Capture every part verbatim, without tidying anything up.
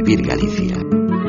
vivir Galicia.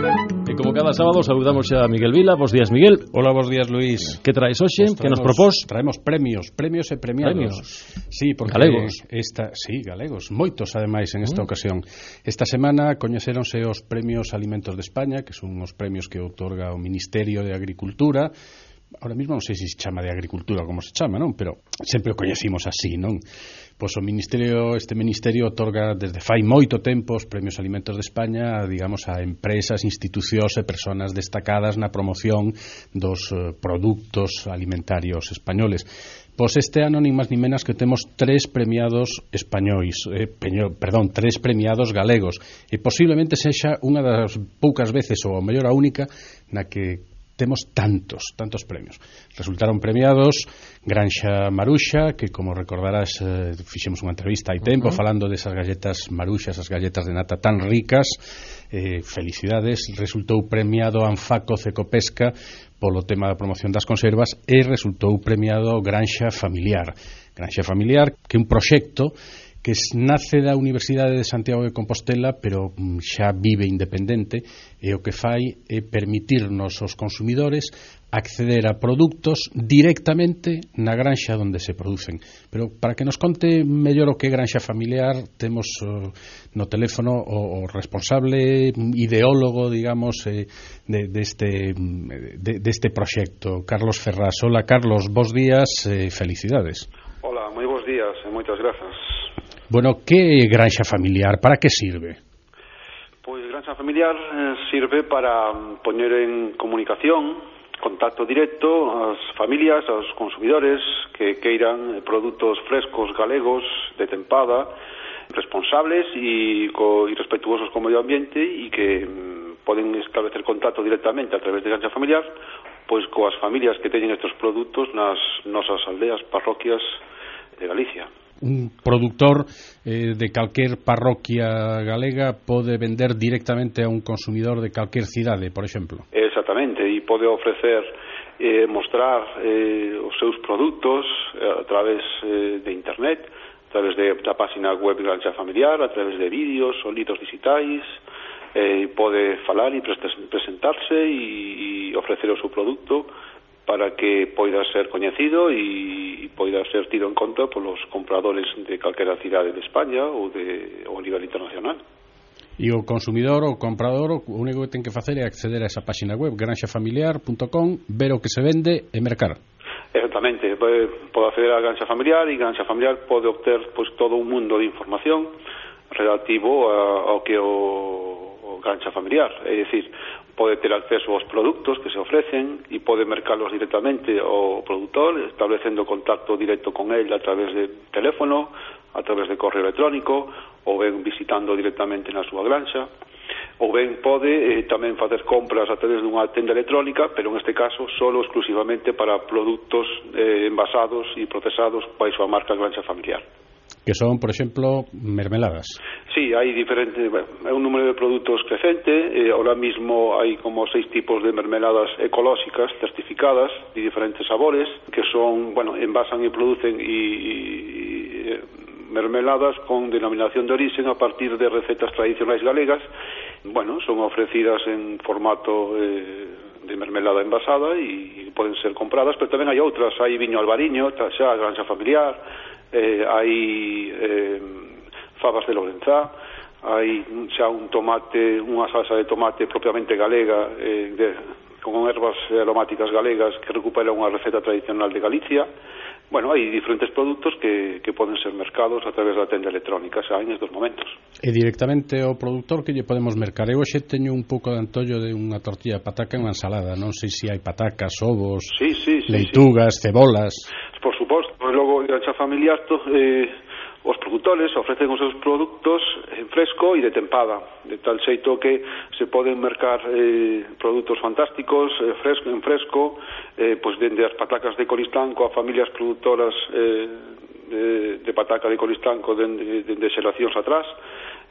E como cada sábado saludamos xa a Miguel Vila. Bos días, Miguel. Hola, bos días, Luís. Que traes hoxe? Pues Que nos propós? Traemos premios, premios e premiados. Premios? Sí, porque galegos. Esta, sí, galegos, moitos ademais en esta mm. ocasión. Esta semana coñeceronse os premios Alimentos de España, que son os premios que outorga o Ministerio de Agricultura. Ahora mismo non sei se se chama de Agricultura ou como se chama, non? Pero sempre o coñecimos así, non? Pois o Ministerio, este Ministerio otorga desde fai moito tempo os Premios Alimentos de España, digamos, a empresas, institucións e persoas destacadas na promoción dos uh, produtos alimentarios españoles. Pois este ano, nin máis nin menos, que temos tres premiados españois, eh, peño, perdón, tres premiados galegos, e posiblemente sexa unha das poucas veces, ou ao mellor a única, na que temos tantos, tantos premios. Resultaron premiados Granxa Maruxa, que como recordarás eh, fixemos unha entrevista hai tempo uh-huh. falando desas galletas maruxas, as galletas de nata tan ricas, eh, felicidades. Resultou premiado Anfaco Cecopesca polo tema da promoción das conservas e resultou premiado Granxa Familiar. Granxa Familiar, que é un proxecto que nace da Universidade de Santiago de Compostela, pero xa vive independente, e o que fai é permitirnos aos consumidores acceder a produtos directamente na granxa onde se producen. Pero para que nos conte mellor o que é Granxa Familiar, temos uh, no teléfono o, o responsable ideólogo, digamos, eh, de, deste, de, deste proxecto, Carlos Ferrás. Hola, Carlos, bos días e eh, felicidades. Hola, moi bos días e moitas grazas. Bueno, que é Granxa Familiar? Para que sirve? Pois Granxa Familiar eh, sirve para poñer en comunicación, contacto directo ás familias, aos consumidores que queiran produtos frescos galegos de tempada, responsables e, co, e respetuosos co medio ambiente, e que mm, poden establecer contacto directamente a través de Granxa Familiar pois coas familias que teñen estes produtos nas nosas aldeas, parroquias de Galicia. Un productor eh, de calquer parroquia galega pode vender directamente a un consumidor de calquer cidade, por exemplo. Exactamente, e pode ofrecer eh, mostrar eh, os seus produtos eh, a través eh, de internet, a través de, da página web Granxa Familiar, a través de vídeos ou libros digitais, eh, pode falar e presentarse e, e ofrecer o seu produto para que poida ser coñecido e poida ser tido en conta polos compradores de calquera cidade de España ou, de, ou a nivel internacional. E o consumidor ou comprador o único que ten que facer é acceder a esa página web granxa familiar punto com, ver o que se vende e mercar. Exactamente, pode acceder a Granxa Familiar e Granxa Familiar pode obter pois, todo un mundo de información relativo a, ao que o, o Granxa Familiar, é dicir, pode ter acceso aos produtos que se ofrecen e pode mercalos directamente ao produtor, establecendo contacto directo con el a través de teléfono, a través de correo electrónico, ou ben visitando directamente na súa granxa, ou ben pode eh, tamén facer compras a través dunha tenda electrónica, pero en este caso solo exclusivamente para produtos eh, envasados e procesados baixo a marca Granxa Familiar. Que son, por exemplo, mermeladas. Sí, hai diferentes, é un número de produtos crecente, eh, ahora mismo hai como seis tipos de mermeladas ecolóxicas certificadas de diferentes sabores, que son, bueno, envasan e producen e, e eh, mermeladas con denominación de origen a partir de recetas tradicionais galegas. Bueno, son ofrecidas en formato eh, de mermelada envasada e poden ser compradas, pero tamén hai outras, hai viño albariño, xa Granxa Familiar, Eh, hai eh, fabas de Lorenzá, hai xa un tomate, unha salsa de tomate propiamente galega, eh, de, con ervas aromáticas galegas que recupera unha receta tradicional de Galicia. Bueno, hai diferentes produtos que, que poden ser mercados a través da tenda electrónica xa en estes momentos. E directamente ao produtor que lle podemos mercar? Eu hoxe teño un pouco de antollo de unha tortilla de pataca en unha ensalada, non sei se hai patacas, ovos, sí, sí, sí, leitugas, sí. cebolas. Por suposto, logo en Granxa Familiar to, eh, os produtores ofrecen os seus produtos en fresco e de tempada, de tal xeito que se poden mercar eh, produtos fantásticos eh, fresco, en fresco, eh, pois dende as patacas de Coristanco a familias produtoras eh, de, de pataca de Coristanco dende, dende xeracións atrás,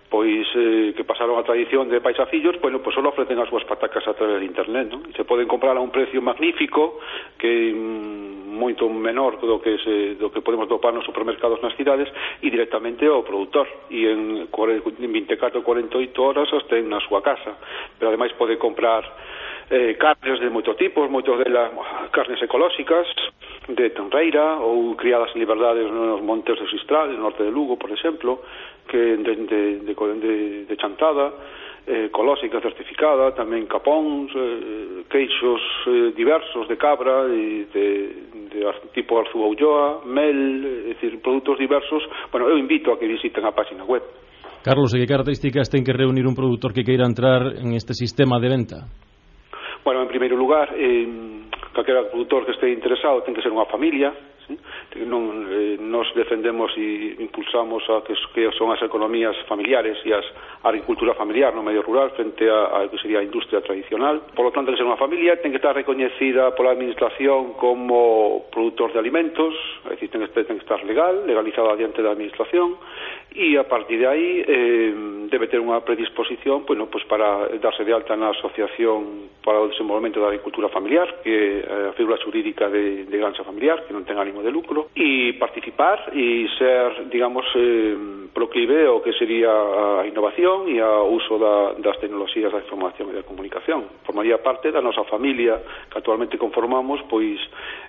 pois eh, que pasaron a tradición de pais a fillos, bueno, pois só ofrecen as súas patacas a través de internet, non? E se poden comprar a un precio magnífico que mm, moito menor do que se, do que podemos topar nos supermercados nas cidades e directamente ao produtor e en veinticuatro a cuarenta e oito horas as ten na súa casa, pero ademais pode comprar eh, carnes de moitos tipos, moitos delas carnes ecolóxicas de tenreira ou criadas en liberdade nos montes de Sistral, no norte de Lugo, por exemplo, que de, de, de, de, de chantada, eh, ecolóxica certificada, tamén capóns, eh, queixos eh, diversos de cabra e de, de tipo Arzúa Ulloa, mel, é dicir, produtos diversos. Bueno, eu invito a que visiten a página web. Carlos, e que características ten que reunir un produtor que queira entrar en este sistema de venta? Bueno, en primeiro lugar, eh, calquera produtor que este interesado ten que ser unha familia, ¿sí? Non, eh, nos defendemos e impulsamos a que, que son as economías familiares e as, a agricultura familiar no medio rural frente a, a que sería a industria tradicional. Por lo tanto, ten que ser unha familia, ten que estar recoñecida pola administración como productor de alimentos, é dicir, ten que, ten que estar legal, legalizada diante da administración, e a partir de aí eh, debe ter unha predisposición, bueno, pues para darse de alta na Asociación para o Desenvolvemento da Agricultura Familiar, que é a figura xurídica de, de Granxa Familiar, que non ten ánimo de lucro, e participar e ser, digamos, eh, proclive ao que sería a innovación e ao uso da, das tecnoloxías da información e da comunicación. Formaría parte da nosa familia que actualmente conformamos, pois,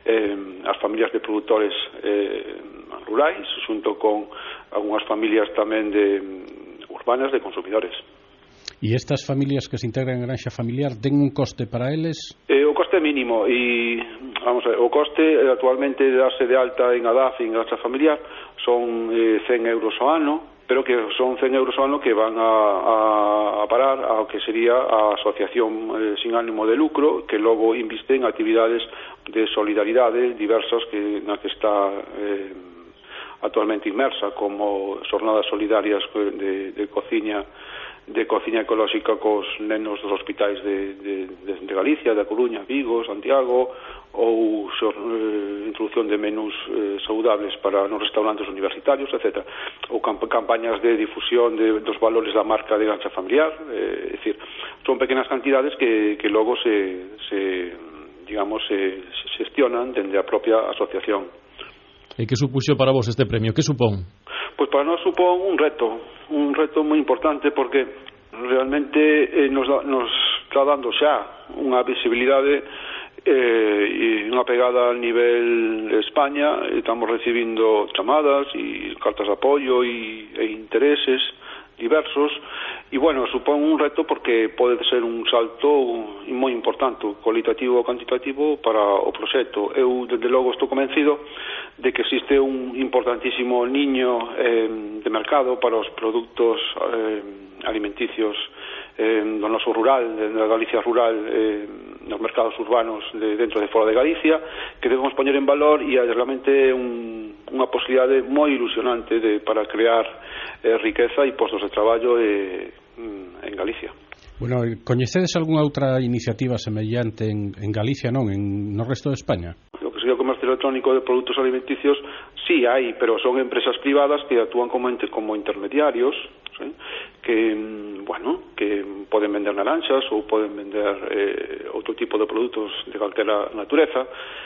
eh, as familias de produtores eh, rurais, xunto con algunhas familias tamén de urbanas de consumidores. E estas familias que se integran en Granxa Familiar ten un coste para eles? Eh, o coste é mínimo e, vamos a ver, o coste eh, actualmente de darse de alta en A D A F e en Granxa Familiar son eh, cen euros ao ano, pero que son cen euros ao ano que van a, a, a parar ao que sería a asociación eh, sin ánimo de lucro, que logo inviste en actividades de solidaridade diversas que na que está eh, actualmente inmersa, como xornadas solidarias de, de cociña de cociña ecolóxica cos nenos dos hospitais de, de, de, de Galicia, da Coruña, Vigo, Santiago, ou xor, eh, introducción de menús eh, saudables para nos restaurantes universitarios, etcétera. Ou camp campañas de difusión de, dos valores da marca de Granxa Familiar, eh, é dicir, son pequenas cantidades que, que logo se, se digamos, se, se gestionan dende a propia asociación. E que supuxo para vos este premio? Que supón? Pois para nós supón un reto, un reto moi importante porque realmente eh, nos, da, nos está dando xa unha visibilidade eh, e unha pegada a nivel de España. Estamos recibindo chamadas e cartas de apoio e, e intereses diversos e, bueno, supón un reto porque pode ser un salto moi importante, cualitativo ou cuantitativo para o proxecto. Eu, desde logo, estou convencido de que existe un importantísimo niño eh, de mercado para os produtos eh, alimenticios eh, do noso rural, da Galicia rural, eh, nos mercados urbanos de dentro e fora de Galicia, que debemos poñer en valor e é realmente un, unha posibilidade moi ilusionante de, para crear eh, riqueza e postos de traballo eh, en Galicia. Bueno, coñecedes algunha outra iniciativa semellante en, en Galicia, non? En, no resto de España? O que sería o comercio electrónico de produtos alimenticios, sí hai, pero son empresas privadas que actúan como, como intermediarios, ¿sí? Que, bueno, que poden vender naranxas ou poden vender eh, outro tipo de produtos de calquera natureza,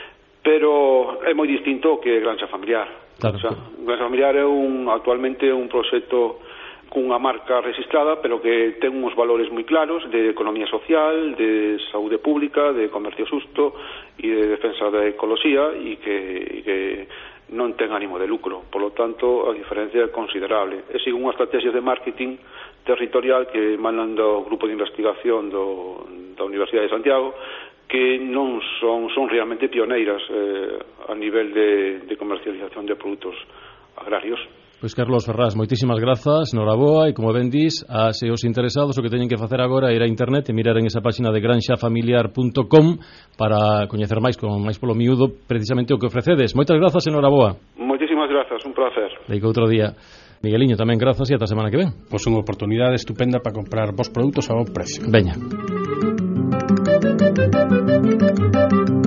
pero é moi distinto que Granxa Familiar. Claro. O sea, Granxa Familiar é un, actualmente un proxecto cunha marca registrada, pero que ten uns valores moi claros de economía social, de saúde pública, de comercio xusto e de defensa da ecoloxía e que, e que non ten ánimo de lucro. Por lo tanto, a diferencia é considerable. É sigo unha estrategia de marketing territorial que emanan do grupo de investigación do, da Universidade de Santiago, que non son, son realmente pioneiras eh, a nivel de, de comercialización de produtos agrarios. Pois Carlos Ferraz, moitísimas grazas, noraboa, e como ben dis, a se os interesados o que teñen que facer agora é ir a internet e mirar en esa página de granxa familiar punto com para coñecer máis, con máis polo miúdo, precisamente o que ofrecedes. Moitas grazas e noraboa. Moitísimas grazas, un placer. Deico outro día. Migueliño, tamén grazas e ata a semana que ven. Pois unha oportunidade estupenda para comprar vos produtos a bon precio. Veña.